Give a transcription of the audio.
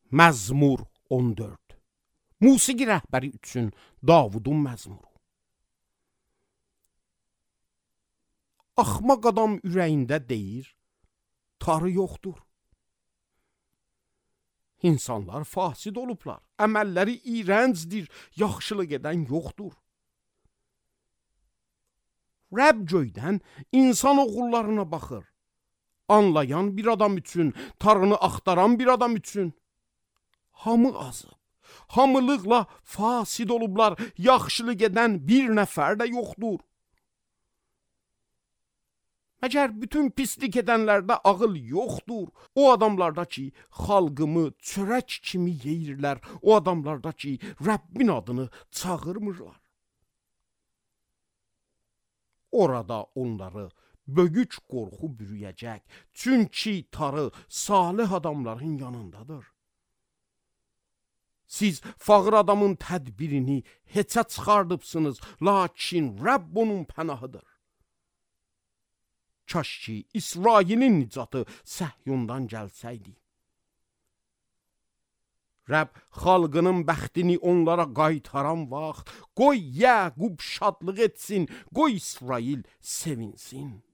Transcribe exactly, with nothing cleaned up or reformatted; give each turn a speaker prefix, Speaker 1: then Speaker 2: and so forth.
Speaker 1: Məzmur on dörd. Musiqi rəhbəri üçün Davudun məzmuru. Axmaq adam ürəyində deyir, tarı yoxdur. İnsanlar fasid olublar, əməlləri iyrəncdir, yaxşılıq edən yoxdur. Rəbb göydən insan oğullarına baxır, anlayan bir adam üçün, tarını axtaran bir adam üçün. Hamı azıb, hamılıqla fasid olublar, yaxşılıq edən bir nəfər də yoxdur. Məgər bütün pislik edənlərdə ağıl yoxdur. O adamlarda ki, xalqımı çörək kimi yeyirlər, o adamlarda ki, Rəbbin adını çağırmırlar. Orada onları bögüc qorxu bürüyəcək, çünki tarı salih adamların yanındadır. Siz fağır adamın tədbirini heçə çıxardıbsınız, lakin Rəbb onun pənahıdır. Kaş ki, İsrailin nicatı Səhyundan gəlsəydi. Rəbb xalqının bəxtini onlara qaytaran vaxt, qoy Yəqub şadlıq etsin, qoy İsrail sevinsin.